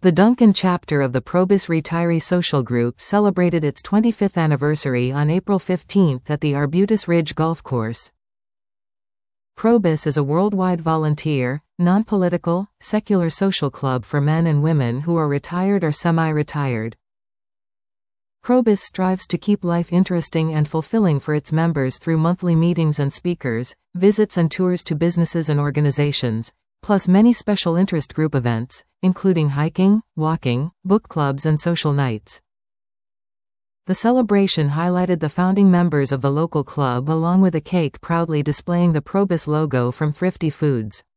The Duncan chapter of the Probus Retiree Social Group celebrated its 25th anniversary on April 15 at the Arbutus Ridge Golf Course. Probus is a worldwide volunteer, non-political, secular social club for men and women who are retired or semi-retired. Probus strives to keep life interesting and fulfilling for its members through monthly meetings and speakers, visits and tours to businesses and organizations, plus many special interest group events, including hiking, walking, book clubs and social nights. The celebration highlighted the founding members of the local club along with a cake proudly displaying the Probus logo from Thrifty Foods.